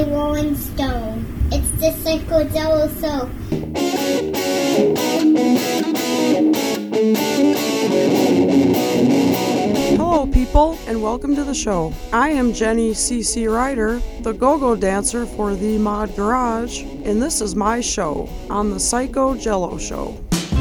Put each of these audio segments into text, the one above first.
a Rolling Stone. It's the Psycho Jello Show. Hello, people, and welcome to the show. I am Jenny C.C. Ryder, the go-go dancer for the Mod Garage, and this is my show on the Psycho Jello Show.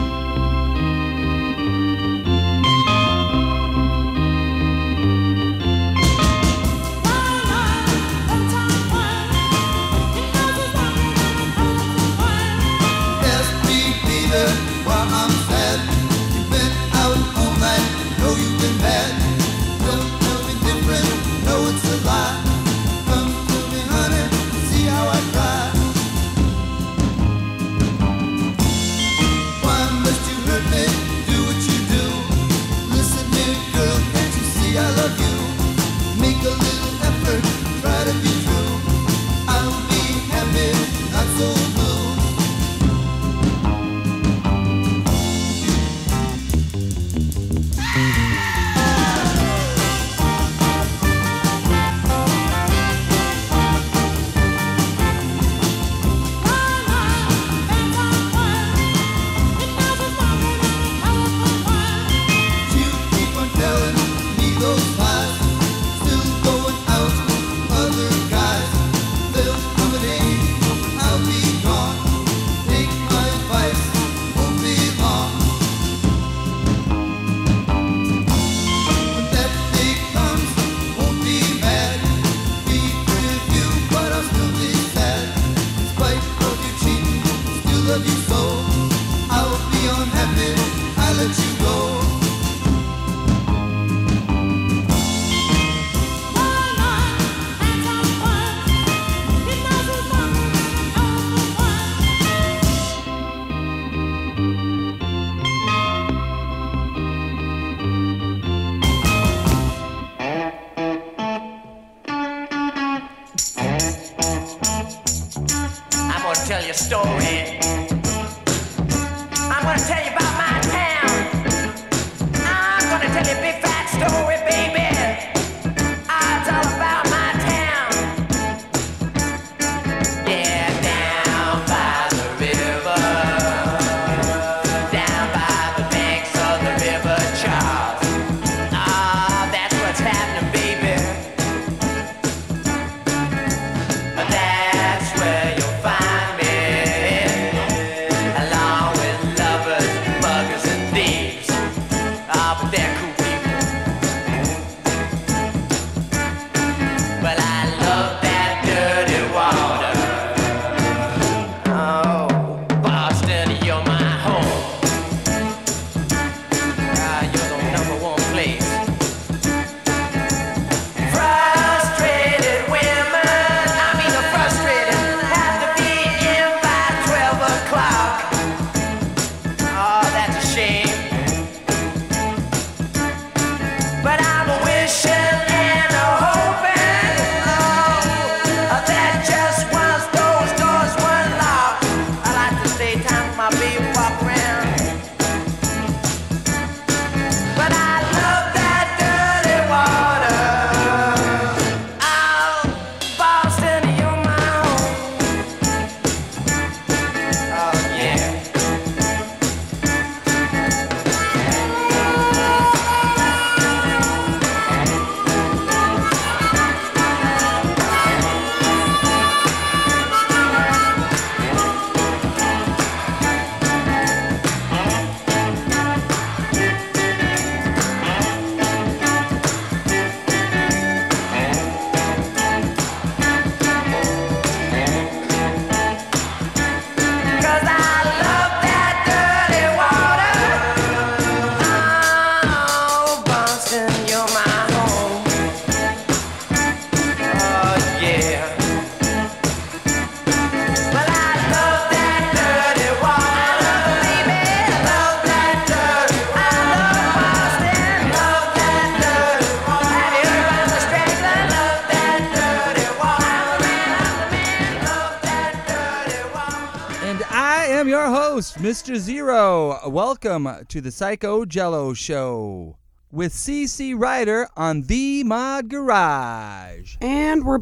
Mr. Zero, welcome to the Psycho Jello Show with C.C. Ryder on the Mod Garage. And we're back.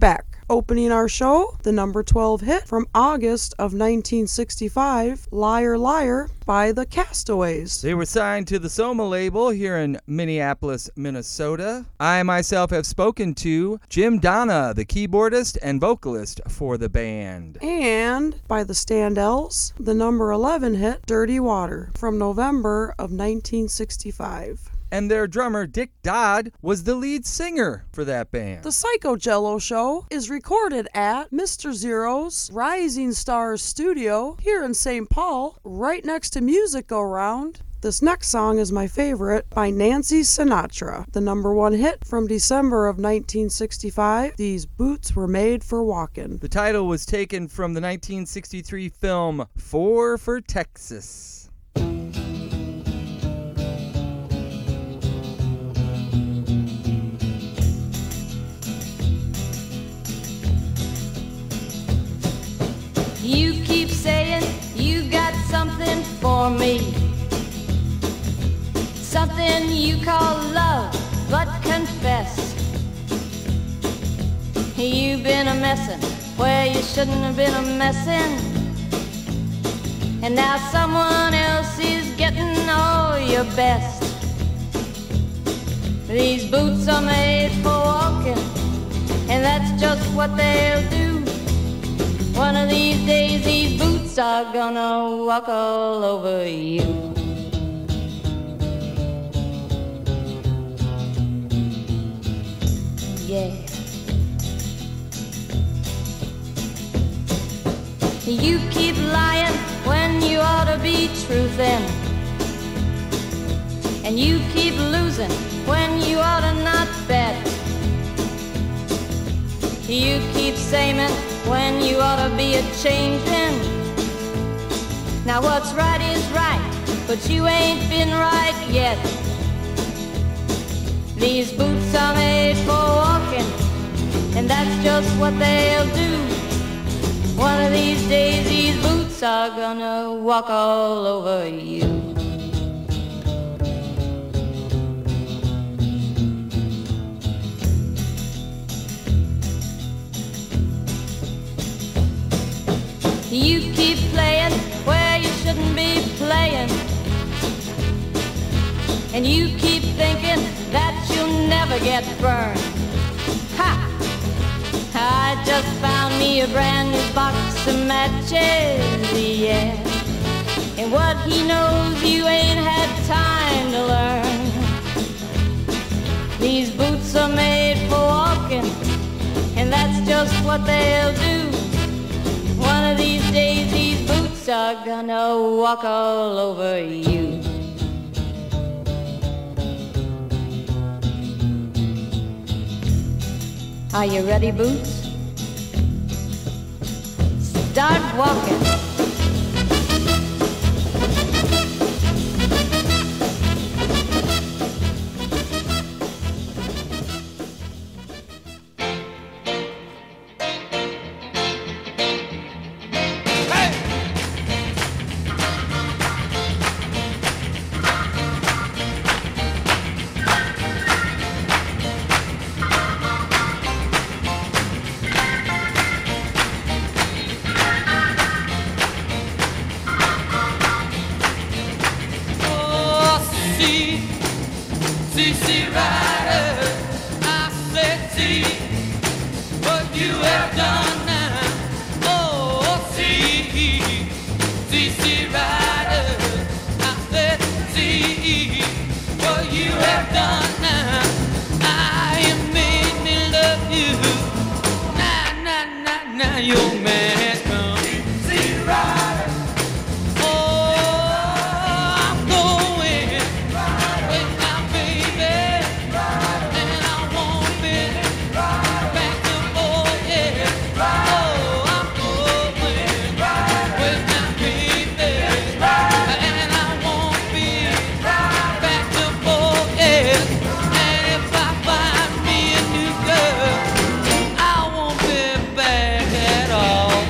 Opening our show, the number 12 hit from August of 1965, Liar Liar by the Castaways. They were signed to the Soma label here in Minneapolis, Minnesota. I myself have spoken to Jim Donna, the keyboardist and vocalist for the band. And by the Standells, the number 11 hit, Dirty Water, from November of 1965. And their drummer, Dick Dodd, was the lead singer for that band. The Psycho Jello Show is recorded at Mr. Zero's Rising Stars Studio here in St. Paul, right next to Music Go Round. This next song is my favorite, by Nancy Sinatra, the number 1 hit from December of 1965. These boots were made for walking. The title was taken from the 1963 film Four for Texas. You keep saying you got something for me, something you call love, but confess you've been a messin' where you shouldn't have been a messin', and now someone else is getting all your best. These boots are made for walking, and that's just what they'll do. One of these days these boots are gonna walk all over you. Yeah. You keep lying when you ought to be truthin', and you keep losing when you ought to not bet. You keep saying when you ought to be a-changin'. Now what's right is right, but you ain't been right yet. These boots are made for walking, and that's just what they'll do. One of these days these boots are gonna walk all over you. You keep playing where you shouldn't be playing, and you keep thinking that you'll never get burned. Ha! I just found me a brand new box of matches, yeah. And what he knows you ain't had time to learn. These boots are made for walking, and that's just what they'll do. One of these days these boots are gonna walk all over you. Are you ready, boots? Start walking. I won't be back at all.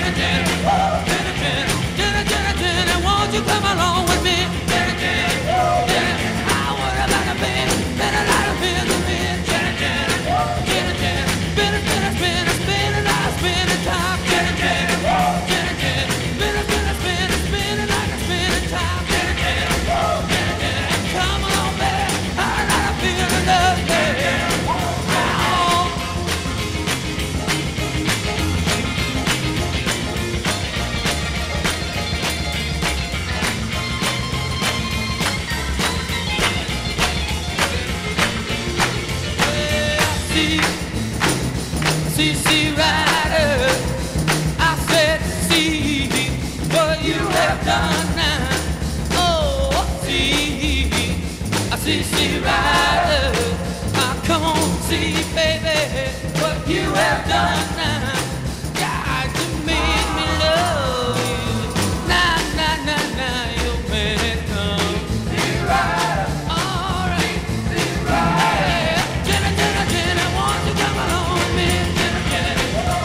C.C. Rider, I said, see what you have done now. Oh, see, C.C. Rider, come on, see, baby, what you have done now. God, you made me love you. Nah, nah, nah, nah, you made it come. C.C. Rider, all right, C.C. Rider. Jenna, Jenna, Jenna, won't you come along with me? Jenna, Jenna,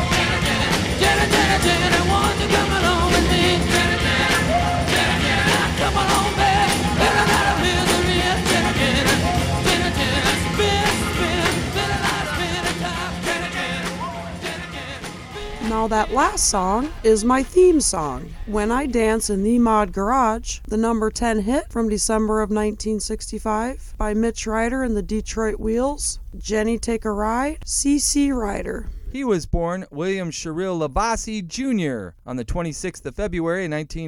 Jenna, Jenna, Jenna, won't you come along with me? Jenna, Jenna, Jenna, Jenna, come along, baby. Better not a misery. Jenna, Jenna, Jenna, Jenna, spin, spin, better not spin a top. Jenna, Jenna, Jenna, Jenna. Now that last song is my theme song, When I Dance in the Mod Garage, the number 10 hit from December of 1965 by Mitch Ryder and the Detroit Wheels. Jenny Take a Ride, C.C. Ryder. He was born William Sherrill Lavassie Jr. on the 26th of February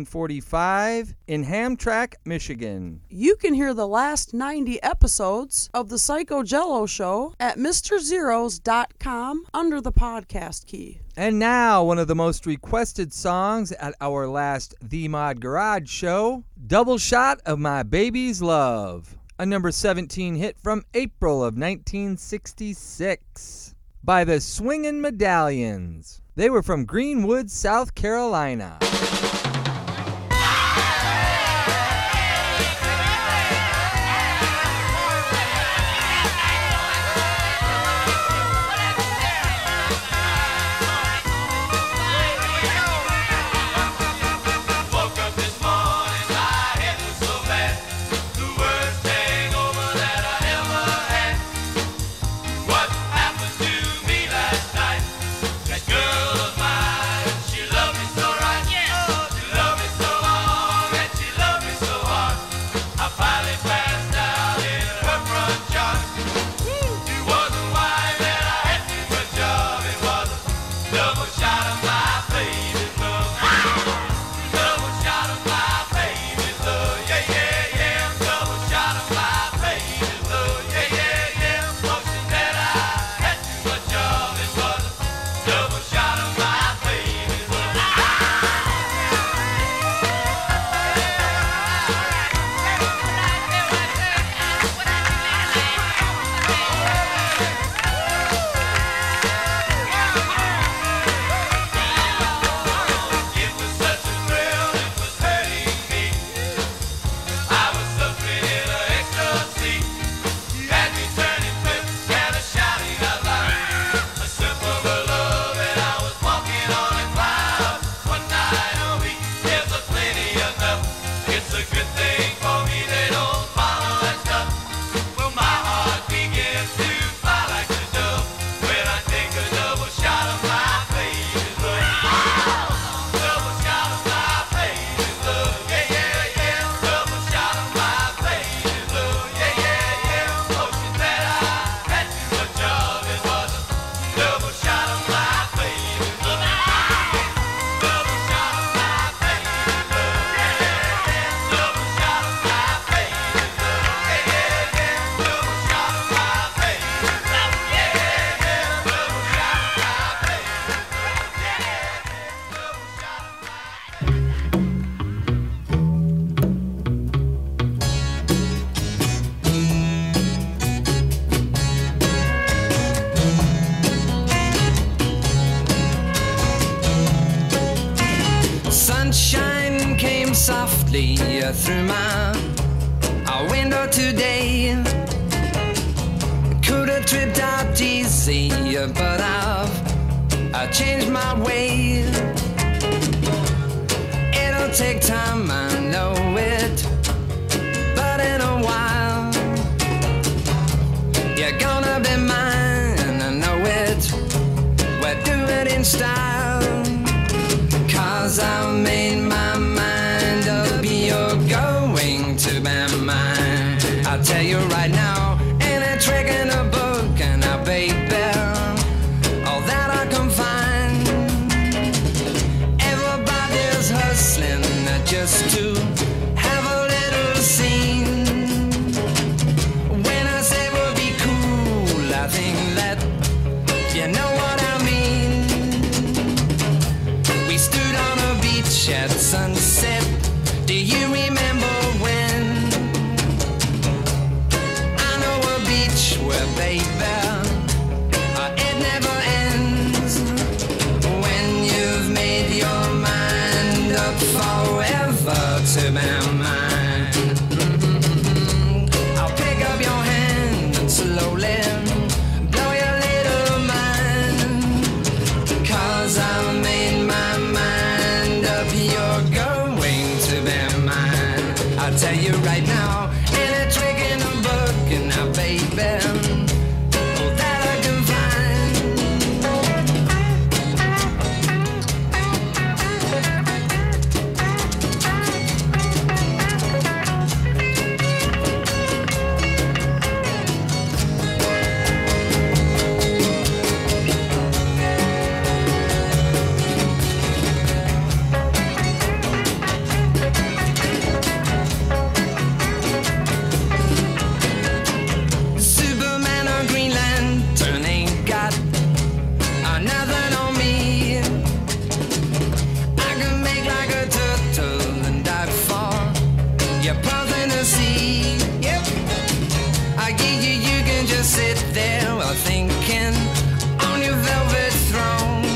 1945 in Hamtramck, Michigan. You can hear the last 90 episodes of the Psycho Jello Show at MrZeros.com under the podcast key. And now, one of the most requested songs at our last The Mod Garage show, Double Shot of My Baby's Love, a number 17 hit from April of 1966 by the Swingin' Medallions. They were from Greenwood, South Carolina. Sunshine came softly through my window today. Could have tripped out easy, but I've changed my way. take time, I know it. But in a while, you're gonna be mine, I know it. We'll do it in style, 'cause I've made my mind up, you're going to be mine. I'll tell you right now, ain't a trick in a book, and I baby, all that I can find. Everybody's hustling just to have a little scene. When I say we'll be cool, I think that you know what I mean. We stood on a beach at sunset. Do you remember when? I know a beach where, baby, it never ends. When you've made your mind up forever to be mine, I'll pick up your hand and slowly blow your little mind. 'Cause I've made my mind up, you're going to be mine. I'll tell you right now, ain't a trick in a book, and now, baby, all that I can find. Superman or Green Lantern ain't got nothing on me. I can make like a turtle and dive for your path in the sea. Yep, you can just sit there while thinking on your velvet throne.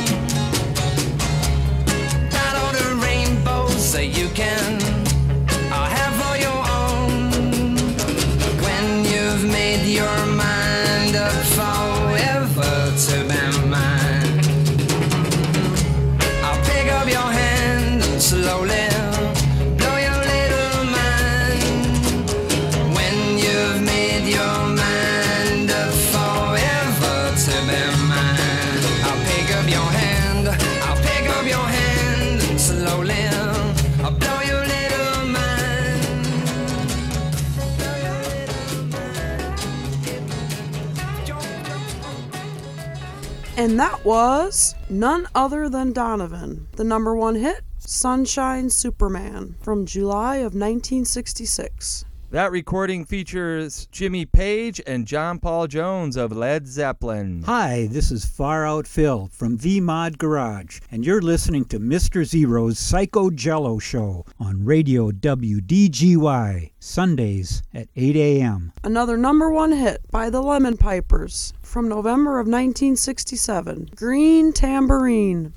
Got all the rainbows that you can have for your own. When you've made your mind up forever to be mine, I'll pick up your hand and slowly blow your little mind. When you've made your mind up forever to be mine, I'll pick up your hand, I'll pick up your hand and slowly I'll blow your little mind. Blow your little mind. And that was none other than Donovan, the number one hit, Sunshine Superman, from July of 1966. That recording features Jimmy Page and John Paul Jones of Led Zeppelin. Hi, this is Far Out Phil from VMod Garage, and you're listening to Mr. Zero's Psycho Jello Show on Radio WDGY, Sundays at 8 a.m. Another number one hit by the Lemon Pipers from November of 1967, Green Tambourine.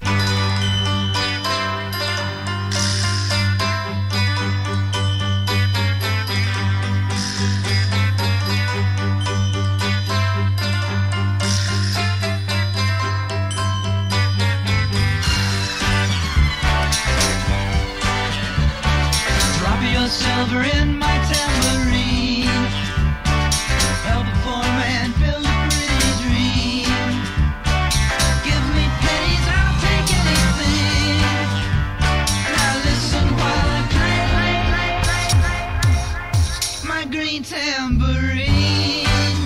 Drop your silver in my tambourine. Help a poor man build a pretty dream. Give me pennies, I'll take anything. Now listen while I play my green tambourine.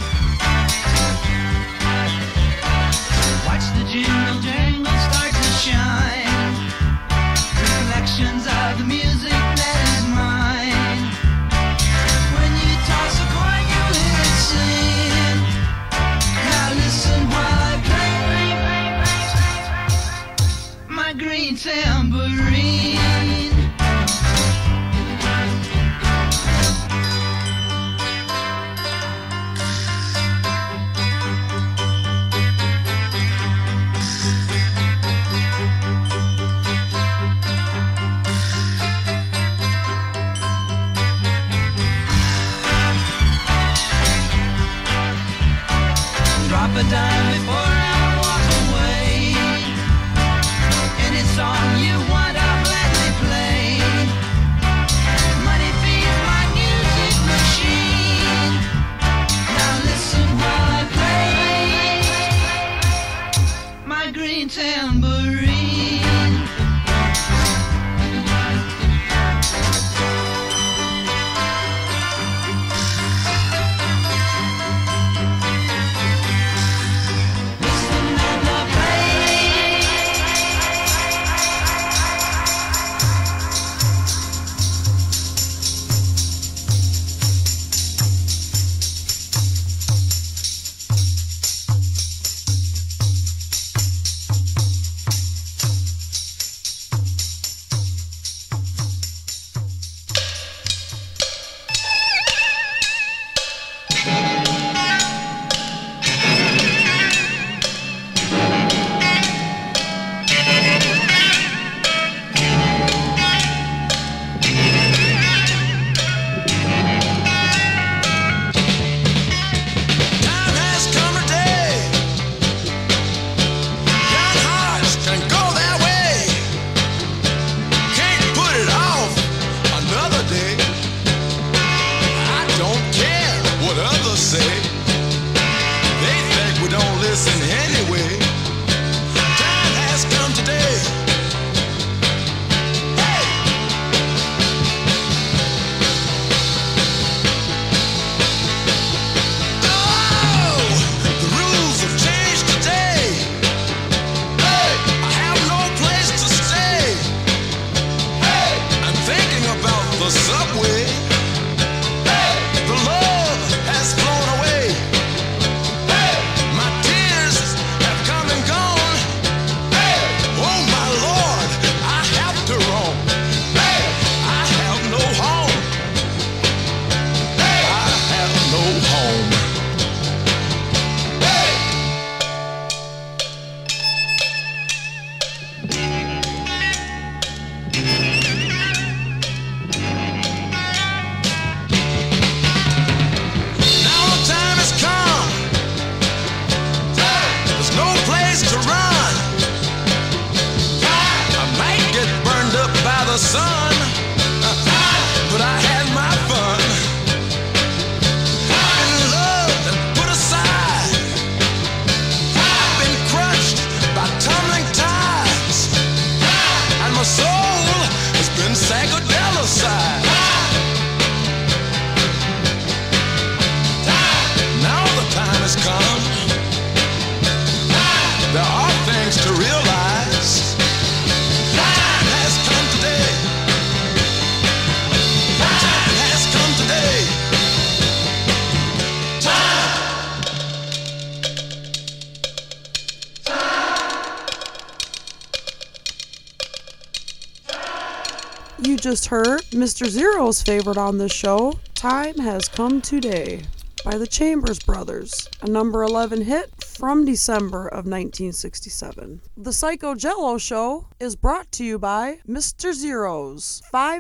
Watch the jingle jangle start to shine. Reflections of the music that is mine. sun, but I had my fun. Been loved and put aside. Been crushed by tumbling tides, and my soul has been psychedelicized. Now the time has come. There are things to realize. Time has come today. Time has come today. You just heard Mr. Zero's favorite on this show, Time Has Come Today, by the Chambers Brothers, a number 11 hit from December of 1967. The Psycho Jello Show is brought to you by Mr. Zero's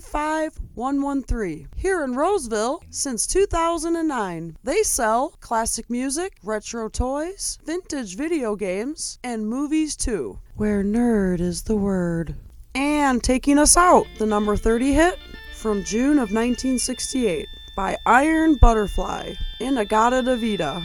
55113 here in Roseville since 2009. They sell classic music, retro toys, vintage video games, and movies too, where nerd is the word. And taking us out, the number 30 hit from June of 1968 by Iron Butterfly, Inagata da Vida.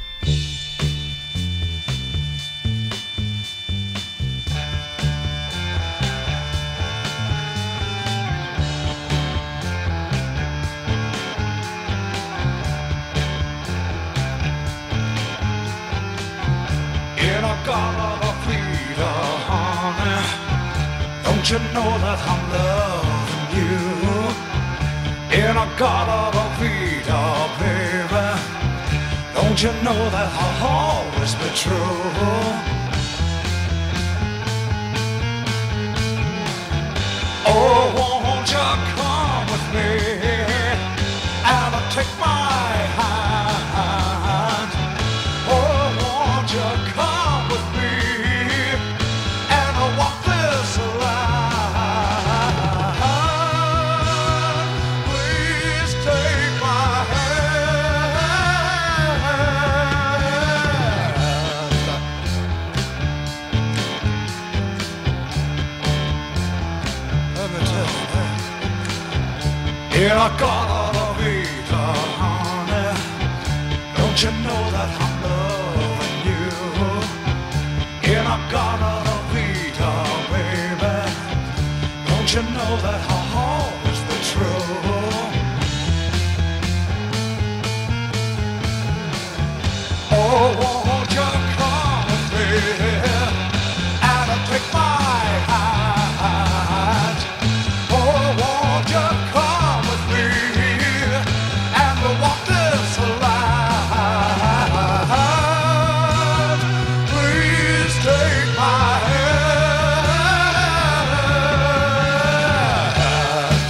Inagata da Vida, honey, don't you know that I'm loving you? Inagata da Vida, baby, don't you know that I'll always be true? Oh, won't you come with me and take my hand? Oh, won't you come with me and walk this line? Please take my hand. Let me tell you, Inagata da Vida, honey, don't you know that I'm loving you? Inagata da Vida, baby, don't you know that I'll always be true? Oh, won't you come with me and take my hand? Oh, won't you come with me and walk this line? Please take my hand.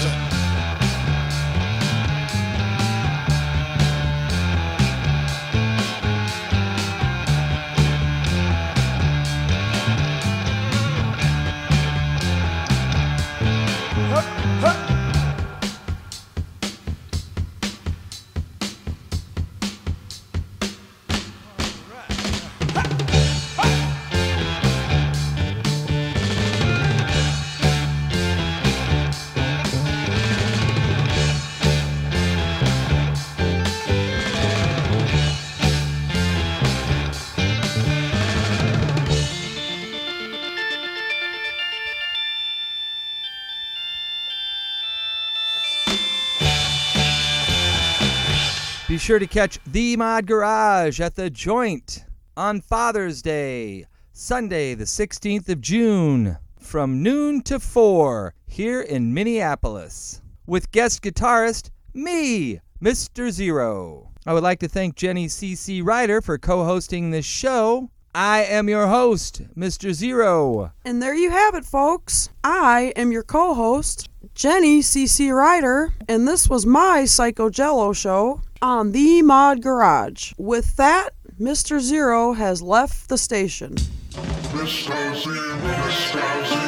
Be sure to catch The Mod Garage at The Joint on Father's Day, Sunday the 16th of June, from noon to 4 here in Minneapolis, with guest guitarist me, Mr. Zero. I would like to thank Jenny C.C. Ryder for co-hosting this show. I am your host, Mr. Zero. And there you have it, folks. I am your co-host, Jenny C.C. Ryder, and this was my Psycho Jello show on The Mod Garage. With that, Mr. Zero has left the station. Mr. Zero, Mr. Zero.